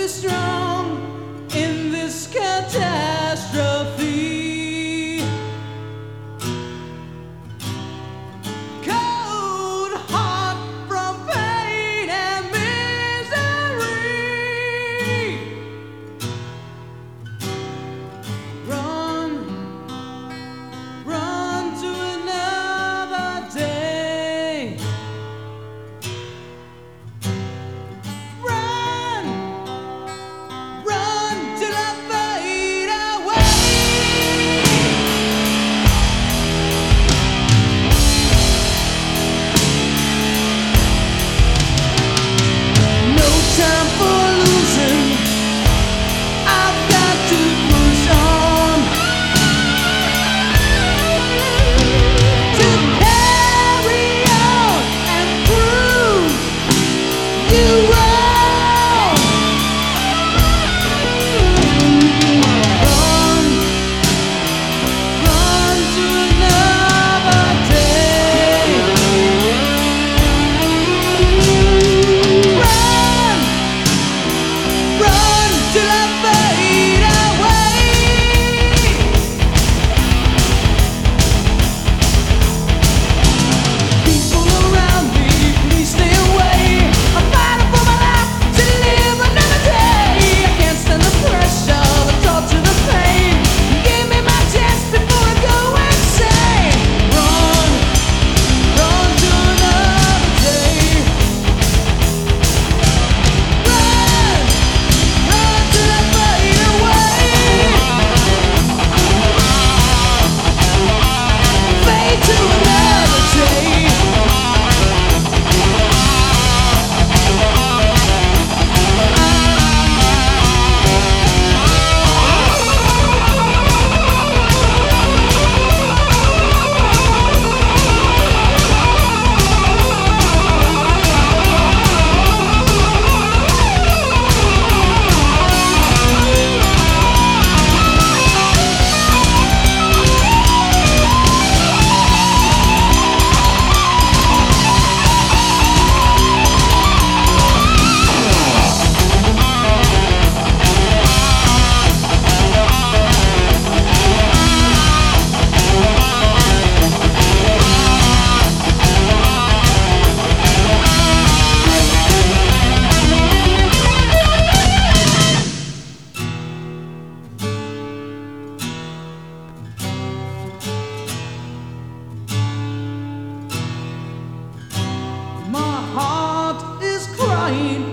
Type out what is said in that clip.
be strong in this catastrophe. Cold heart from pain and misery. Run, run to another day. Run, run till I fade away. No time for losing. I've got to push on to carry on and prove you wrong. Run, run to another day. Run, run till I fade away. People around me, please stay away. I'm fighting for my life to live another day. I can't stand the pressure, the torture, the pain. Give me my chance before I go insane. Run, run to another day. Run, run till I fade away. Fade to another day. My heart is crying